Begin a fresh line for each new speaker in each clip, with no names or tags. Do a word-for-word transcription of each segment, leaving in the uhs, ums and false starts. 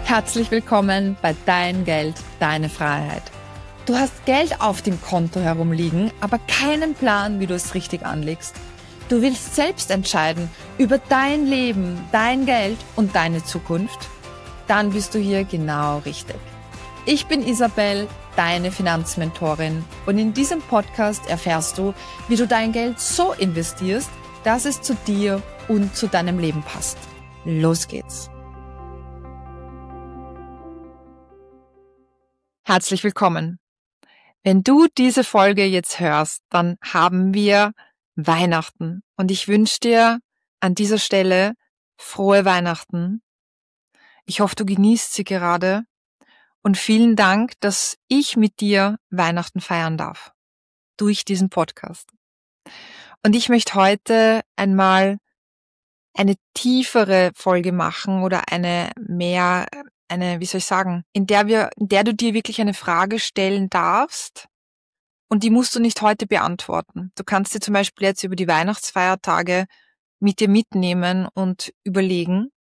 Herzlich willkommen bei Dein Geld, deine Freiheit. Du hast Geld auf dem Konto herumliegen, aber keinen Plan, wie du es richtig anlegst. Du willst selbst entscheiden über dein Leben, dein Geld und deine Zukunft? Dann bist du hier genau richtig. Ich bin Isabel, deine Finanzmentorin, und in diesem Podcast erfährst du, wie du dein Geld so investierst, dass es zu dir und zu deinem Leben passt. Los geht's! Herzlich willkommen. Wenn du diese Folge jetzt hörst, dann haben wir Weihnachten und ich wünsche dir an dieser Stelle frohe Weihnachten. Ich hoffe, du genießt sie gerade und vielen Dank, dass ich mit dir Weihnachten feiern darf durch diesen Podcast. Und ich möchte heute einmal eine tiefere Folge machen oder eine mehr eine, wie soll ich sagen, in der wir, in der du dir wirklich eine Frage stellen darfst und die musst du nicht heute beantworten. Du kannst dir zum Beispiel jetzt über die Weihnachtsfeiertage mit dir mitnehmen und überlegen,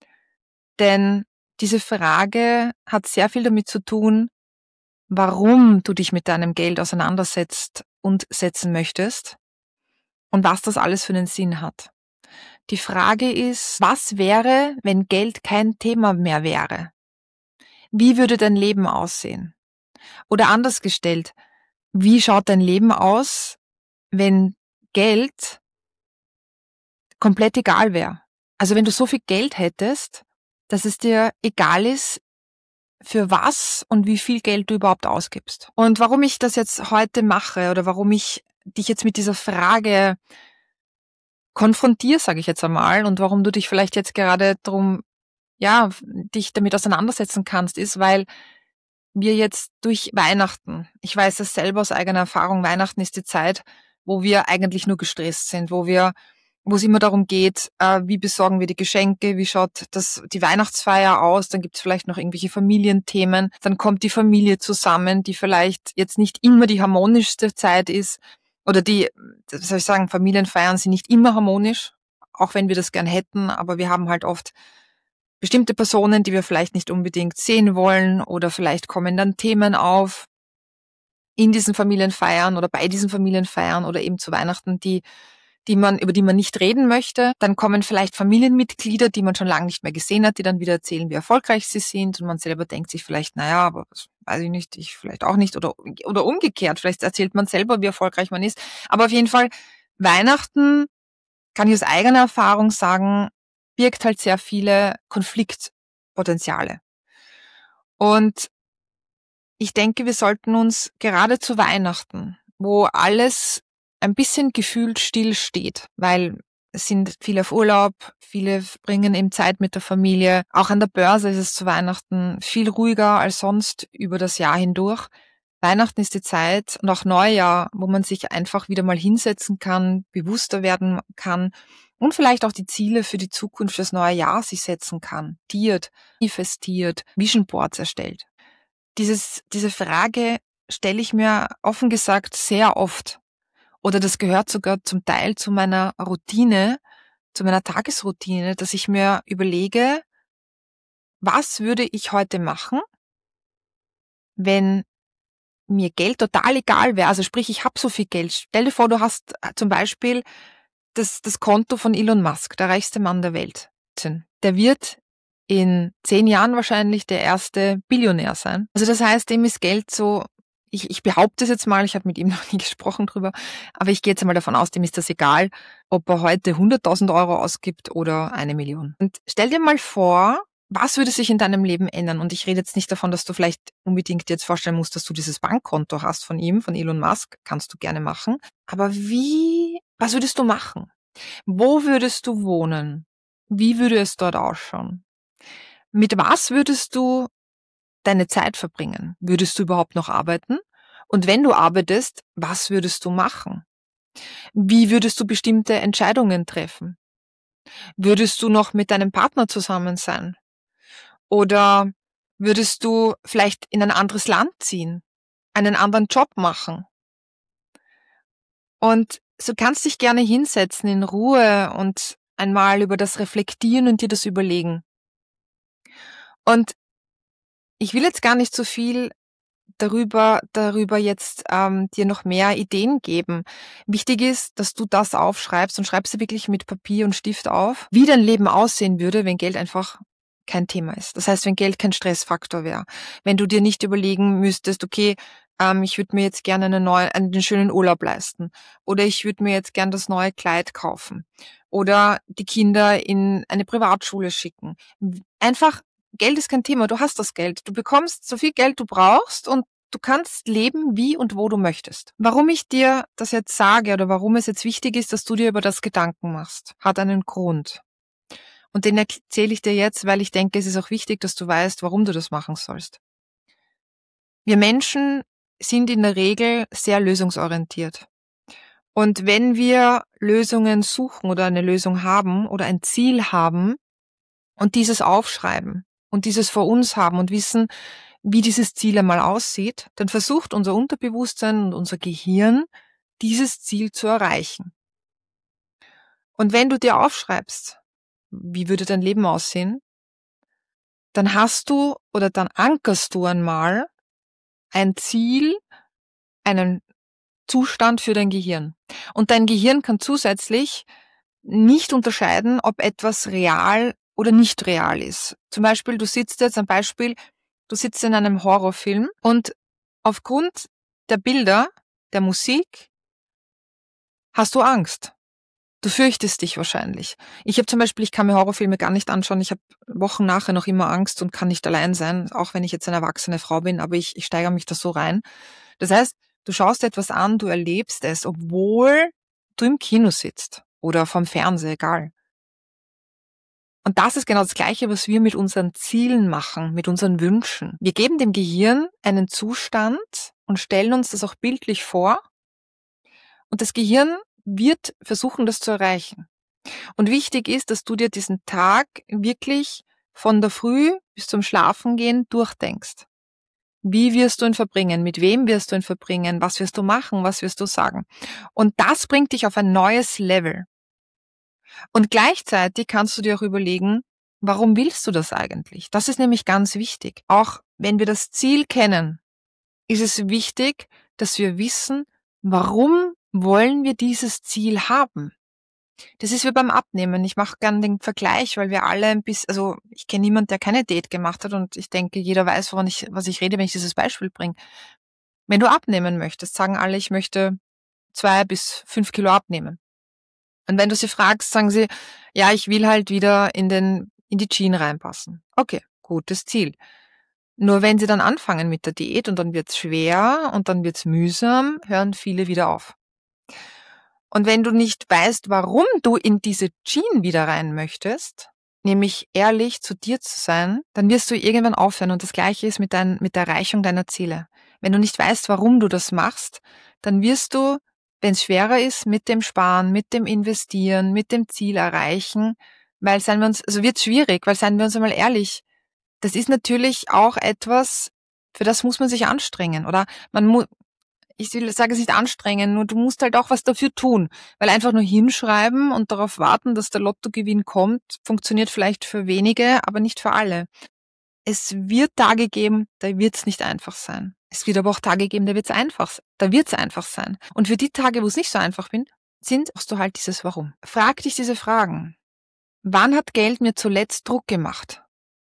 denn diese Frage hat sehr viel damit zu tun, warum du dich mit deinem Geld auseinandersetzt und setzen möchtest und was das alles für einen Sinn hat. Die Frage ist, was wäre, wenn Geld kein Thema mehr wäre? Wie würde dein Leben aussehen? Oder anders gestellt, wie schaut dein Leben aus, wenn Geld komplett egal wäre? Also wenn du so viel Geld hättest, dass es dir egal ist, für was und wie viel Geld du überhaupt ausgibst. Und warum ich das jetzt heute mache oder warum ich dich jetzt mit dieser Frage konfrontiere, sage ich jetzt einmal, und warum du dich vielleicht jetzt gerade drum, ja, dich damit auseinandersetzen kannst, ist, weil wir jetzt durch Weihnachten, ich weiß es selber aus eigener Erfahrung, Weihnachten ist die Zeit, wo wir eigentlich nur gestresst sind, wo wir, wo es immer darum geht, äh, wie besorgen wir die Geschenke, wie schaut das die Weihnachtsfeier aus, dann gibt es vielleicht noch irgendwelche Familienthemen, dann kommt die Familie zusammen, die vielleicht jetzt nicht immer die harmonischste Zeit ist, oder die, wie soll ich sagen, Familienfeiern sind nicht immer harmonisch, auch wenn wir das gern hätten, aber wir haben halt oft bestimmte Personen, die wir vielleicht nicht unbedingt sehen wollen, oder vielleicht kommen dann Themen auf in diesen Familienfeiern oder bei diesen Familienfeiern oder eben zu Weihnachten, die, die man, über die man nicht reden möchte. Dann kommen vielleicht Familienmitglieder, die man schon lange nicht mehr gesehen hat, die dann wieder erzählen, wie erfolgreich sie sind, und man selber denkt sich vielleicht, naja, aber das weiß ich nicht, ich vielleicht auch nicht, oder, oder umgekehrt. Vielleicht erzählt man selber, wie erfolgreich man ist. Aber auf jeden Fall, Weihnachten, kann ich aus eigener Erfahrung sagen, birgt halt sehr viele Konfliktpotenziale. Und ich denke, wir sollten uns gerade zu Weihnachten, wo alles ein bisschen gefühlt still steht, weil es sind viele auf Urlaub, viele bringen eben Zeit mit der Familie. Auch an der Börse ist es zu Weihnachten viel ruhiger als sonst über das Jahr hindurch. Weihnachten ist die Zeit und auch Neujahr, wo man sich einfach wieder mal hinsetzen kann, bewusster werden kann und vielleicht auch die Ziele für die Zukunft des neuen Jahres sich setzen kann, manifestiert, manifestiert, Vision Boards erstellt. Dieses, diese Frage stelle ich mir offen gesagt sehr oft, oder das gehört sogar zum Teil zu meiner Routine, zu meiner Tagesroutine, dass ich mir überlege, was würde ich heute machen, wenn mir Geld total egal wäre, also sprich, ich habe so viel Geld. Stell dir vor, du hast zum Beispiel das, das Konto von Elon Musk, der reichste Mann der Welt. Der wird in zehn Jahren wahrscheinlich der erste Billionär sein. Also das heißt, dem ist Geld so, ich, ich behaupte es jetzt mal, ich habe mit ihm noch nie gesprochen drüber, aber ich gehe jetzt mal davon aus, dem ist das egal, ob er heute hunderttausend Euro ausgibt oder eine Million. Und stell dir mal vor, was würde sich in deinem Leben ändern? Und ich rede jetzt nicht davon, dass du vielleicht unbedingt jetzt vorstellen musst, dass du dieses Bankkonto hast von ihm, von Elon Musk. Kannst du gerne machen. Aber wie, was würdest du machen? Wo würdest du wohnen? Wie würde es dort ausschauen? Mit was würdest du deine Zeit verbringen? Würdest du überhaupt noch arbeiten? Und wenn du arbeitest, was würdest du machen? Wie würdest du bestimmte Entscheidungen treffen? Würdest du noch mit deinem Partner zusammen sein? Oder würdest du vielleicht in ein anderes Land ziehen, einen anderen Job machen? Und du kannst dich gerne hinsetzen in Ruhe und einmal über das reflektieren und dir das überlegen. Und ich will jetzt gar nicht so viel darüber, darüber jetzt ähm, dir noch mehr Ideen geben. Wichtig ist, dass du das aufschreibst und schreibst du wirklich mit Papier und Stift auf, wie dein Leben aussehen würde, wenn Geld einfach kein Thema ist. Das heißt, wenn Geld kein Stressfaktor wäre. Wenn du dir nicht überlegen müsstest, okay, ähm, ich würde mir jetzt gerne einen neuen, einen schönen Urlaub leisten. Oder ich würde mir jetzt gerne das neue Kleid kaufen. Oder die Kinder in eine Privatschule schicken. Einfach, Geld ist kein Thema. Du hast das Geld. Du bekommst so viel Geld du brauchst und du kannst leben, wie und wo du möchtest. Warum ich dir das jetzt sage oder warum es jetzt wichtig ist, dass du dir über das Gedanken machst, hat einen Grund. Und den erzähle ich dir jetzt, weil ich denke, es ist auch wichtig, dass du weißt, warum du das machen sollst. Wir Menschen sind in der Regel sehr lösungsorientiert. Und wenn wir Lösungen suchen oder eine Lösung haben oder ein Ziel haben und dieses aufschreiben und dieses vor uns haben und wissen, wie dieses Ziel einmal aussieht, dann versucht unser Unterbewusstsein und unser Gehirn, dieses Ziel zu erreichen. Und wenn du dir aufschreibst, wie würde dein Leben aussehen, dann hast du oder dann ankerst du einmal ein Ziel, einen Zustand für dein Gehirn. Und dein Gehirn kann zusätzlich nicht unterscheiden, ob etwas real oder nicht real ist. Zum Beispiel, du sitzt jetzt, ein Beispiel, du sitzt in einem Horrorfilm und aufgrund der Bilder, der Musik, hast du Angst. Du fürchtest dich wahrscheinlich. Ich habe zum Beispiel, ich kann mir Horrorfilme gar nicht anschauen. Ich habe Wochen nachher noch immer Angst und kann nicht allein sein, auch wenn ich jetzt eine erwachsene Frau bin, aber ich, ich steigere mich da so rein. Das heißt, du schaust etwas an, du erlebst es, obwohl du im Kino sitzt oder vom Fernseher, egal. Und das ist genau das Gleiche, was wir mit unseren Zielen machen, mit unseren Wünschen. Wir geben dem Gehirn einen Zustand und stellen uns das auch bildlich vor. Und das Gehirn wird versuchen, das zu erreichen. Und wichtig ist, dass du dir diesen Tag wirklich von der Früh bis zum Schlafengehen durchdenkst. Wie wirst du ihn verbringen? Mit wem wirst du ihn verbringen? Was wirst du machen? Was wirst du sagen? Und das bringt dich auf ein neues Level. Und gleichzeitig kannst du dir auch überlegen, warum willst du das eigentlich? Das ist nämlich ganz wichtig. Auch wenn wir das Ziel kennen, ist es wichtig, dass wir wissen, warum wollen wir dieses Ziel haben? Das ist wie beim Abnehmen. Ich mache gern den Vergleich, weil wir alle ein bisschen, also ich kenne niemanden, der keine Diät gemacht hat und ich denke, jeder weiß, woran ich, was ich rede, wenn ich dieses Beispiel bringe. Wenn du abnehmen möchtest, sagen alle, ich möchte zwei bis fünf Kilo abnehmen. Und wenn du sie fragst, sagen sie, ja, ich will halt wieder in den, in die Jeans reinpassen. Okay, gutes Ziel. Nur wenn sie dann anfangen mit der Diät und dann wird's schwer und dann wird's mühsam, hören viele wieder auf. Und wenn du nicht weißt, warum du in diese Jeans wieder rein möchtest, nämlich ehrlich zu dir zu sein, dann wirst du irgendwann aufhören. Und das Gleiche ist mit, dein, mit der Erreichung deiner Ziele. Wenn du nicht weißt, warum du das machst, dann wirst du, wenn es schwerer ist, mit dem Sparen, mit dem Investieren, mit dem Ziel erreichen, weil seien wir uns, also wird schwierig, weil seien wir uns einmal ehrlich, das ist natürlich auch etwas, für das muss man sich anstrengen, oder man muss, ich will, sage es nicht anstrengen, nur du musst halt auch was dafür tun, weil einfach nur hinschreiben und darauf warten, dass der Lottogewinn kommt, funktioniert vielleicht für wenige, aber nicht für alle. Es wird Tage geben, da wird es nicht einfach sein. Es wird aber auch Tage geben, da wird es einfach, da wird es einfach sein. Und für die Tage, wo es nicht so einfach bin, sind, brauchst du halt dieses Warum. Frag dich diese Fragen. Wann hat Geld mir zuletzt Druck gemacht?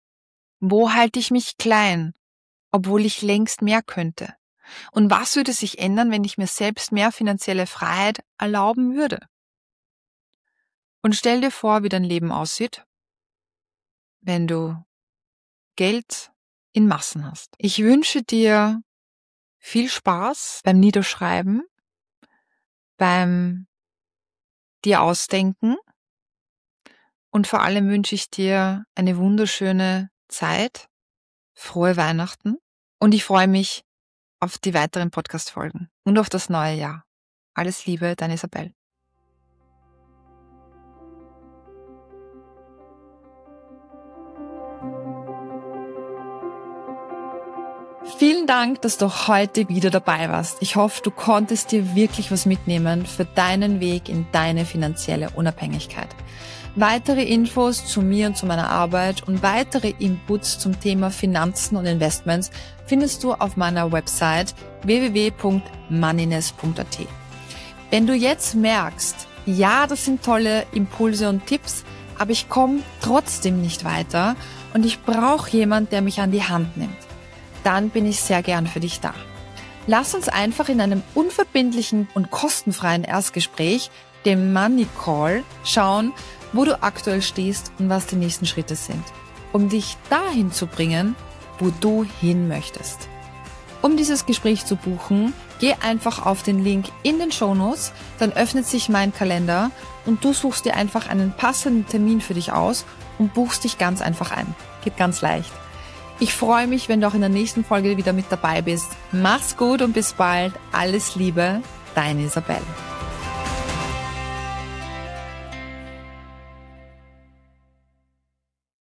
Wo halte ich mich klein, obwohl ich längst mehr könnte? Und was würde sich ändern, wenn ich mir selbst mehr finanzielle Freiheit erlauben würde? Und stell dir vor, wie dein Leben aussieht, wenn du Geld in Massen hast. Ich wünsche dir viel Spaß beim Niederschreiben, beim dir ausdenken und vor allem wünsche ich dir eine wunderschöne Zeit, frohe Weihnachten und ich freue mich auf die weiteren Podcast-Folgen und auf das neue Jahr. Alles Liebe, deine Isabel. Vielen Dank, dass du heute wieder dabei warst. Ich hoffe, du konntest dir wirklich was mitnehmen für deinen Weg in deine finanzielle Unabhängigkeit. Weitere Infos zu mir und zu meiner Arbeit und weitere Inputs zum Thema Finanzen und Investments findest du auf meiner Website w w w punkt moneyness punkt a t. Wenn du jetzt merkst, ja, das sind tolle Impulse und Tipps, aber ich komme trotzdem nicht weiter und ich brauche jemanden, der mich an die Hand nimmt, dann bin ich sehr gern für dich da. Lass uns einfach in einem unverbindlichen und kostenfreien Erstgespräch, dem Money Call, schauen, wo du aktuell stehst und was die nächsten Schritte sind, um dich dahin zu bringen, wo du hin möchtest. Um dieses Gespräch zu buchen, geh einfach auf den Link in den Shownotes, dann öffnet sich mein Kalender und du suchst dir einfach einen passenden Termin für dich aus und buchst dich ganz einfach ein. Geht ganz leicht. Ich freue mich, wenn du auch in der nächsten Folge wieder mit dabei bist. Mach's gut und bis bald. Alles Liebe, deine Isabelle.